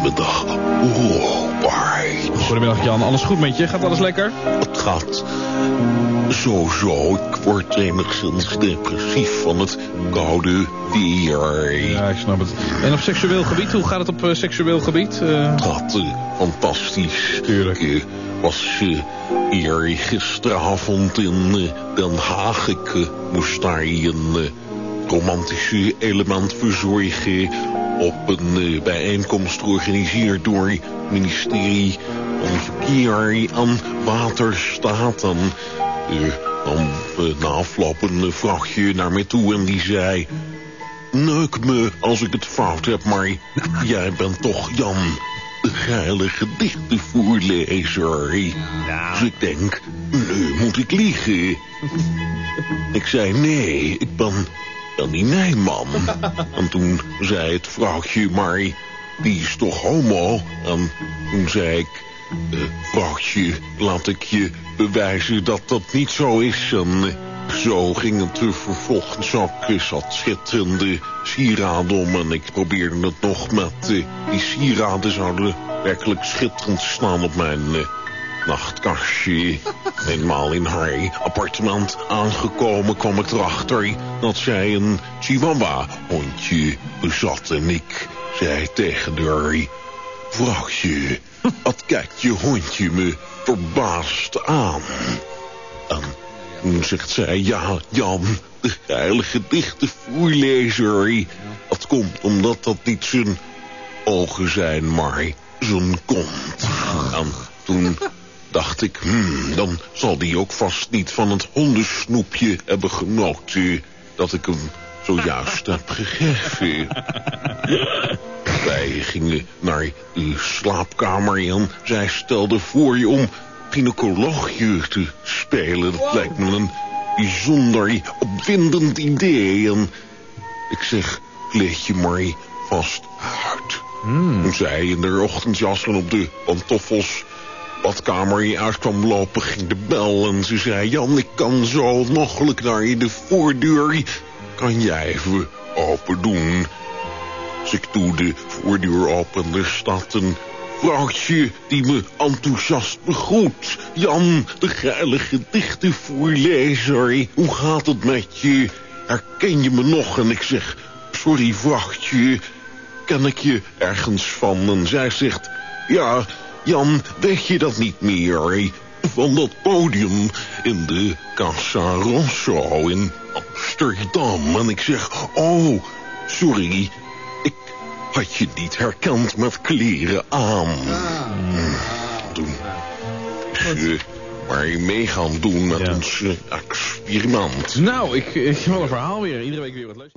Goedemiddag. Oh, bye. Goedemiddag Jan, alles goed met je? Gaat alles lekker? Het gaat zo. Ik word enigszins depressief van het koude weer. Ja, ik snap het. En op seksueel gebied, hoe gaat het op seksueel gebied? Het gaat fantastisch. Tuurlijk. Ik was gisteravond in Den Haag. Ik moest daar een romantische element verzorgen op een bijeenkomst georganiseerd door het ministerie van Verkeer en Waterstaat. En na afloop een vrachtje naar me toe en die zei: neuk me als ik het fout heb, maar jij bent toch Jan, de geile gedichtenvoorlezer. Ja. Dus ik denk, nu moet ik liegen. Ik zei, nee, ik ben niet mijn man. En toen zei het vrouwtje, maar die is toch homo? En toen zei ik, vrouwtje, laat ik je bewijzen dat dat niet zo is. En zo ging het vervolgens ook. Zat schitterende sieraden om en ik probeerde het nog met die sieraden zouden werkelijk schitterend staan op mijn nachtkastje. Eenmaal in haar appartement aangekomen kwam ik erachter dat zij een chihuahua-hondje bezat. En ik zei tegen haar: vrouwtje, wat kijkt je hondje me verbaasd aan? En toen zegt zij: ja, Jan, de heilige gedichtenvoorlezer. Dat komt omdat dat niet zijn ogen zijn, maar zijn kont. En toen dacht ik, dan zal die ook vast niet van het hondensnoepje hebben genoten dat ik hem zojuist heb gegeven. Wij gingen naar de slaapkamer en zij stelde voor je om gynaecoloogje te spelen. Dat lijkt me een bijzonder opwindend idee. En ik zeg, kleed je maar vast uit. Toen zij in de ochtendjas en op de pantoffels badkamer uit kwam lopen, ging de bel en ze zei: Jan, ik kan zo mogelijk naar je de voordeur. Kan jij even open doen? Dus ik doe de voordeur open en er staat een vrouwtje die me enthousiast begroet. Jan, de geile gedichtenvoorlezer, hoe gaat het met je? Herken je me nog? En ik zeg: sorry vrouwtje, ken ik je ergens van? En zij zegt: ja, Jan, weet je dat niet meer? Van dat podium in de Casa Rosso in Amsterdam. En ik zeg: oh, sorry, ik had je niet herkend met kleren aan. Toen is waar je mee gaan doen met ons experiment. Nou, ik heb wel een verhaal weer. Iedere week weer wat leuks.